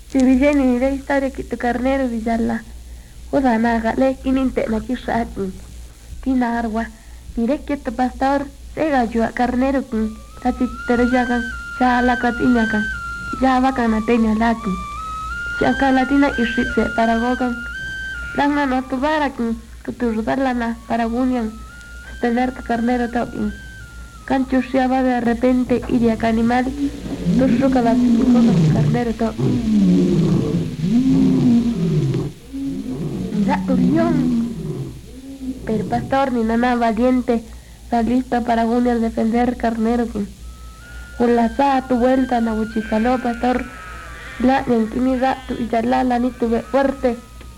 Si villeni de historia que tu carnero villala. Uda naga le kininte na kishatin. Kinarwa. Mire que tu pastor sega yo carnero kin. Tati terejagan. Chala katinyakan. Java kanatenya latin. Chaka latina ishitse para gogan. Langna no tu barakin. Kuturbalana para gunian. Sostener que carnero tokin. Canchusiaba de repente iría que animal. Tushuka la que carnero tokin. Turión. Pero pastor ni nana valiente está lista para unir defender carnero que con la sa tu vuelta na buchicaló pastor la intimidad tu y la ni tuve fuerte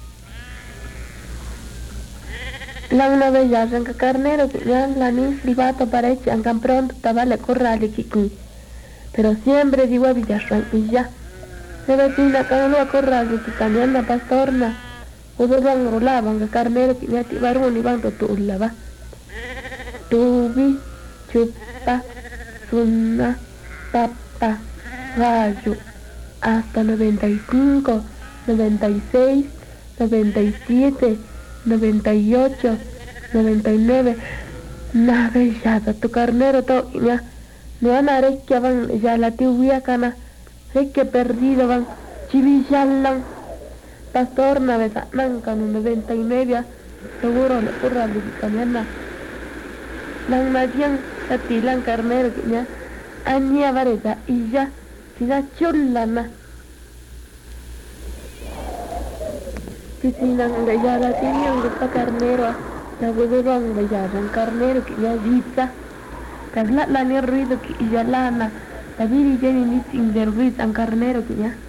la una bella arranca carnero que ya la ni privato parece ancan pronto tabale corrali kiki pero siempre digo a Villarran y ya se vecina cada uno a corrali que cambian la pastorna udo bang rulaban ke carnero que ya tibaru ni bang tu ulaba tubi chupa sunna papa gallo hasta 95 96 97 98 99 na bellada tu carnero to ya no van a que van ya la tibia cana que perdido van chivillan pastor na besa nanka no 99 seguro le curra de camina nang madian tatilan carnero ya ania vareta y ya sida chullana Pisinang gayara tinyang gusta carnero na gudurang gayaran carnero que ya vita tagla la ni ruido que ya lana tabiri jeni ni sin ruido ang carnero que ya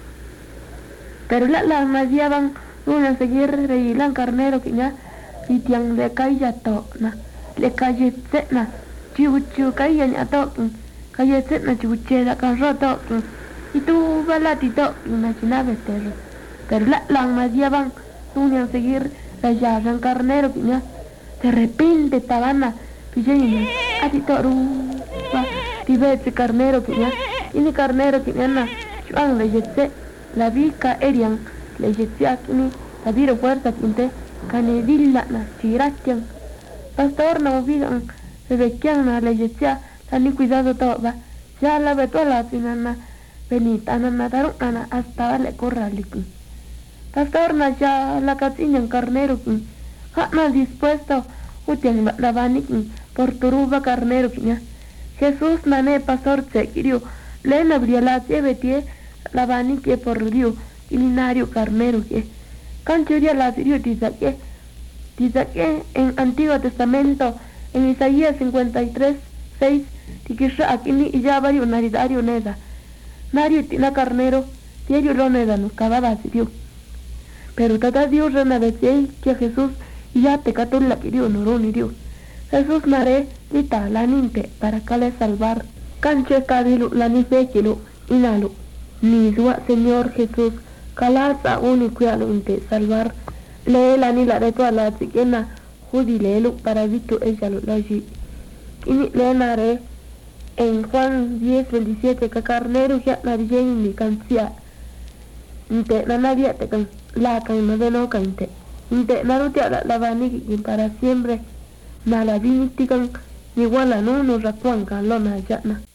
pero la madiaban una seguir reilan carnero que ya y tiang de kaya to na le calle na chiuchu kaya nya to kaya na chiuche da kan roto y tu balati to na chinabe pero la madiaban una seguir reilan carnero que ya de repente tabana pilleni ati to rupa tibete carnero que ya ini carnero que ya na chuang le jetse la vica erian le jetsia kini tabiro fuerza kinte kanedilla na chiratian pastor na vigan se vekian na le jetsia tani cuidado toba ya la betola pinana benita na daruna hasta le corraliki pastor na ya la catinyan carnero ki na dispuesto utian la vaniki por turuba carnero ki Jesús na ne pastor se kirio le na briala betie la vani que por Dios ilinario carnero que canchuria la sirio dice que en Antiguo Testamento en Isaías 53:6 dice aquí ni ya varios naridario neda nario tina carnero diario lo neda no cababa sirio pero tata Dios rena decía que Jesús ya te cató la querido no ni Dios Jesús nare lita la ninte para cale salvar canche cabilu la ni fekilo inalo ni dua Señor Jesús calasa único a inte salvar le la ni la de toda la chiquena judilelo para visto ella lo allí y le nare en Juan 10:27 que carnero ya nadie ni cancia inte la nadie te can la can no de no cante inte narutia la vani para siempre na la vinitican igual a no nos racuanca lona ya na